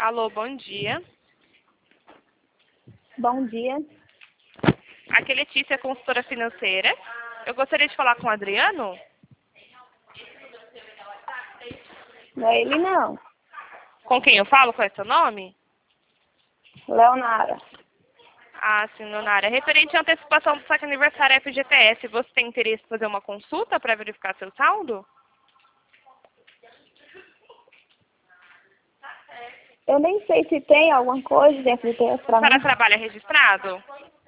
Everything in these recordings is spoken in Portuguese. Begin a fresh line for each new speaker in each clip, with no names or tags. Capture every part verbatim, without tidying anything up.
Alô, bom dia.
Bom dia.
Aqui é Letícia, consultora financeira. Eu gostaria de falar com o Adriano.
Não é ele não.
Com quem eu falo? Qual é seu nome?
Leonara.
Ah, sim, Leonara. Referente à antecipação do saque aniversário F G T S, você tem interesse em fazer uma consulta para verificar seu saldo?
Eu nem sei se tem alguma coisa de F G T S
A
pra
senhora
mim.
trabalha registrado?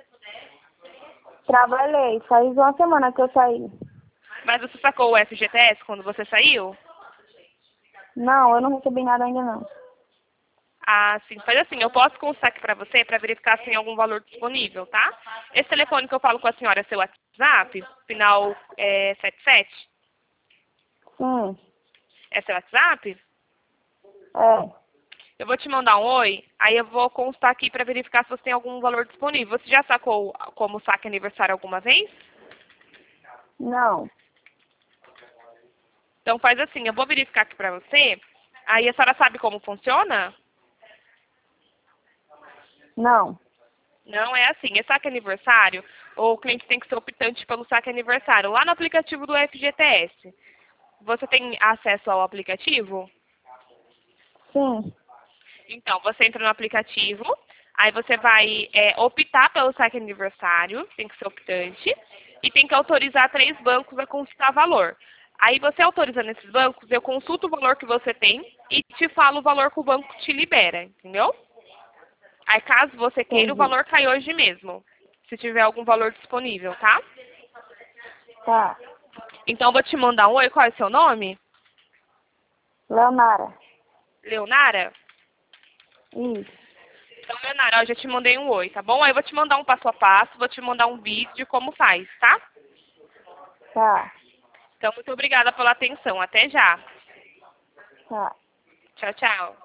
Trabalhei, faz uma semana que eu saí.
Mas você sacou o F G T S quando você saiu?
Não, eu não recebi nada ainda não.
Ah, sim. Faz assim, eu posso consultar aqui para você para verificar se tem algum valor disponível, tá? Esse telefone que eu falo com a senhora é seu WhatsApp? Final é, setenta e sete?
Sim,
É seu WhatsApp?
é.
Eu vou te mandar um oi, aí eu vou constar aqui para verificar se você tem algum valor disponível. Você já sacou como saque aniversário alguma vez?
Não,
Então faz assim, eu vou verificar aqui para você. Aí a senhora sabe como funciona?
não.
Não é assim, é saque aniversário, ou o cliente tem que ser optante pelo saque aniversário, lá no aplicativo do F G T S. Você tem acesso ao aplicativo?
Sim,
Então, você entra no aplicativo, aí você vai é, optar pelo saque aniversário, tem que ser optante, e tem que autorizar três bancos a consultar valor. Aí você autorizando esses bancos, eu consulto o valor que você tem e te falo o valor que o banco te libera, entendeu? Aí caso você queira, o
entendi.
valor cai hoje mesmo, se tiver algum valor disponível, tá?
Tá.
Então, eu vou te mandar um oi, qual é o seu nome?
Leonara.
Leonara?
Isso.
Então, Leonara, eu já te mandei um oi, tá bom? Aí eu vou te mandar um passo a passo, vou te mandar um vídeo de como faz, tá?
Tá.
Então, muito obrigada pela atenção. Até já.
Tá.
Tchau, tchau.